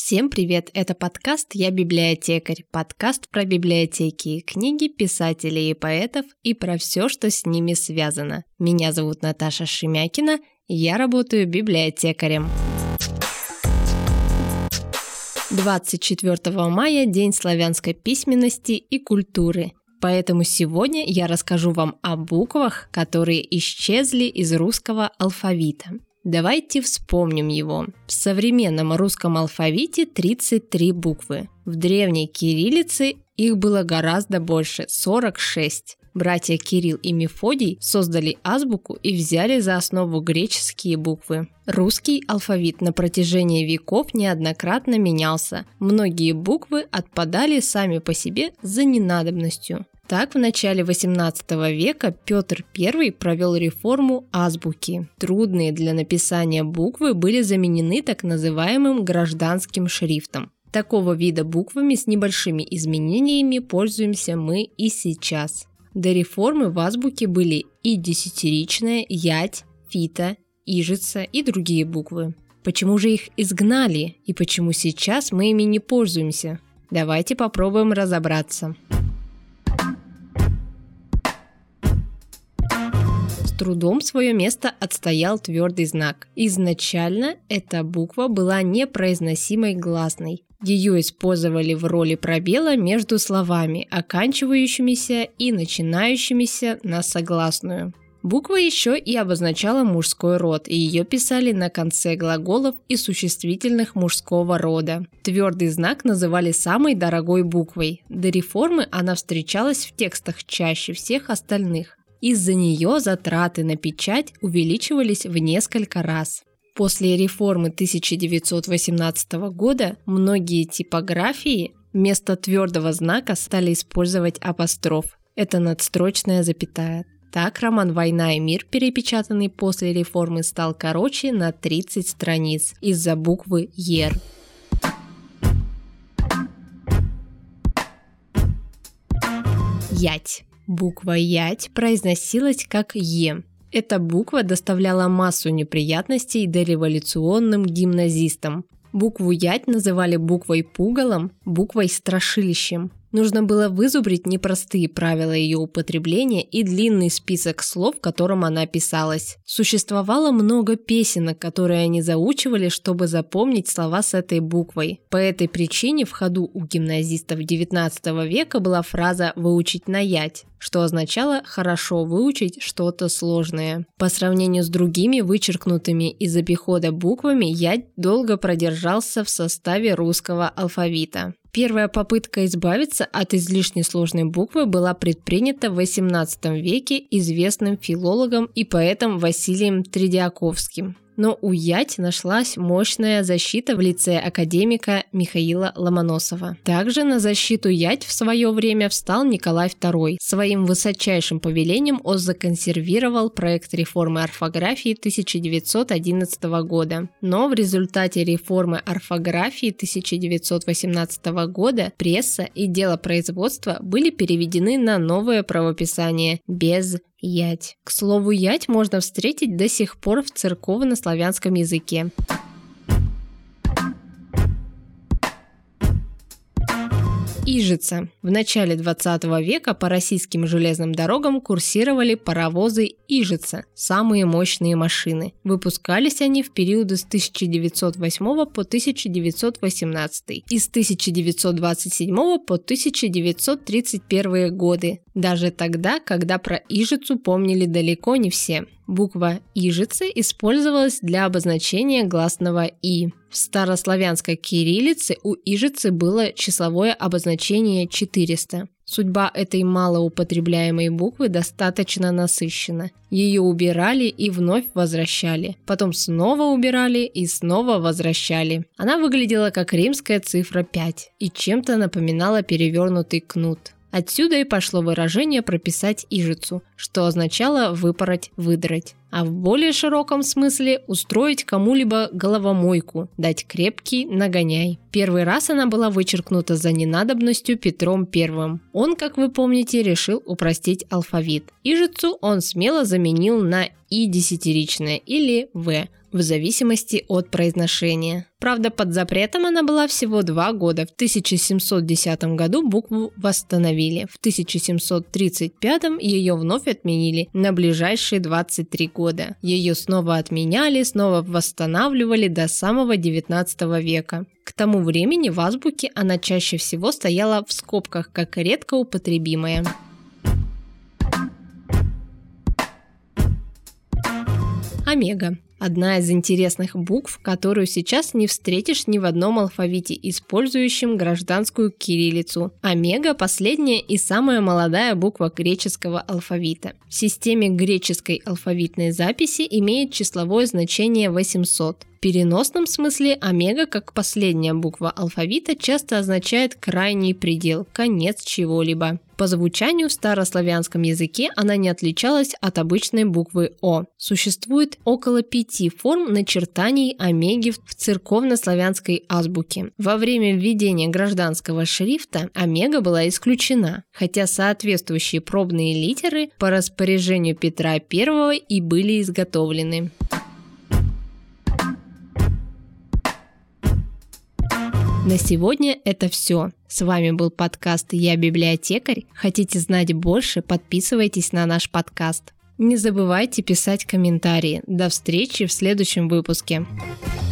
Всем привет! Это подкаст «Я библиотекарь», подкаст про библиотеки, книги писателей и поэтов и про все, что с ними связано. Меня зовут Наташа Шемякина, и я работаю библиотекарем. 24 мая – День славянской письменности и культуры. Поэтому сегодня я расскажу вам о буквах, которые исчезли из русского алфавита. Давайте вспомним его. В современном русском алфавите 33 буквы. В древней кириллице их было гораздо больше – 46. Братья Кирилл и Мефодий создали азбуку и взяли за основу греческие буквы. Русский алфавит на протяжении веков неоднократно менялся. Многие буквы отпадали сами по себе за ненадобностью. Так, в начале XVIII века Петр I провел реформу азбуки. Трудные для написания буквы были заменены так называемым гражданским шрифтом. Такого вида буквами с небольшими изменениями пользуемся мы и сейчас. До реформы в азбуке были и десятиричная, ять, фита, ижица и другие буквы. Почему же их изгнали и почему сейчас мы ими не пользуемся? Давайте попробуем разобраться. С трудом свое место отстоял твердый знак. Изначально эта буква была непроизносимой гласной. Ее использовали в роли пробела между словами, оканчивающимися и начинающимися на согласную. Буква еще и обозначала мужской род, и ее писали на конце глаголов и существительных мужского рода. Твердый знак называли самой дорогой буквой. До реформы она встречалась в текстах чаще всех остальных. Из-за нее затраты на печать увеличивались в несколько раз. После реформы 1918 года многие типографии вместо твердого знака стали использовать апостроф. Это надстрочная запятая. Так, роман «Война и мир», перепечатанный после реформы, стал короче на 30 страниц из-за буквы «ер». Ять. Буква «ять» произносилась как «е». Эта буква доставляла массу неприятностей дореволюционным гимназистам. Букву «ять» называли буквой-пугалом, буквой-страшилищем. Нужно было вызубрить непростые правила ее употребления и длинный список слов, которым она писалась. Существовало много песенок, которые они заучивали, чтобы запомнить слова с этой буквой. По этой причине в ходу у гимназистов XIX века была фраза «выучить на ять», что означало «хорошо выучить что-то сложное». По сравнению с другими вычеркнутыми из обихода буквами, ять долго продержался в составе русского алфавита. Первая попытка избавиться от излишне сложной буквы была предпринята в XVIII веке известным филологом и поэтом Василием Тредиаковским. Но у ять нашлась мощная защита в лице академика Михаила Ломоносова. Также на защиту ять в свое время встал Николай II. Своим высочайшим повелением он законсервировал проект реформы орфографии 1911 года. Но в результате реформы орфографии 1918 года пресса и делопроизводство были переведены на новое правописание без ять. К слову, ять можно встретить до сих пор в церковно-славянском языке. Ижица. В начале 20 века по российским железным дорогам курсировали паровозы Ижица, самые мощные машины. Выпускались они в периоды с 1908 по 1918 и с 1927 по 1931 годы. Даже тогда, когда про Ижицу помнили далеко не все. Буква Ижицы использовалась для обозначения гласного «и». В старославянской кириллице у Ижицы было числовое обозначение 400. Судьба этой малоупотребляемой буквы достаточно насыщена. Ее убирали и вновь возвращали. Потом снова убирали и снова возвращали. Она выглядела как римская цифра 5 и чем-то напоминала перевернутый кнут. Отсюда и пошло выражение «прописать ижицу», что означало «выпороть, выдрать». а в более широком смысле устроить кому-либо головомойку, дать крепкий нагоняй. Первый раз она была вычеркнута за ненадобностью Петром I. Он, как вы помните, решил упростить алфавит. Ижицу он смело заменил на и десятиричное или в зависимости от произношения. Правда, под запретом она была всего 2 года. В 1710 году букву восстановили. В 1735 ее вновь отменили на ближайшие 23 года. Ее снова отменяли, снова восстанавливали до самого 19 века. К тому времени в азбуке она чаще всего стояла в скобках, как редко употребимая. Омега. Одна из интересных букв, которую сейчас не встретишь ни в одном алфавите, использующем гражданскую кириллицу. Омега – последняя и самая молодая буква греческого алфавита. В системе греческой алфавитной записи имеет числовое значение 800. В переносном смысле омега, как последняя буква алфавита, часто означает крайний предел, конец чего-либо. По звучанию в старославянском языке она не отличалась от обычной буквы О. Существует около 5 форм начертаний омеги в церковнославянской азбуке. Во время введения гражданского шрифта омега была исключена, хотя соответствующие пробные литеры по распоряжению Петра I и были изготовлены. На сегодня это все. С вами был подкаст «Я библиотекарь». Хотите знать больше? Подписывайтесь на наш подкаст. Не забывайте писать комментарии. До встречи в следующем выпуске.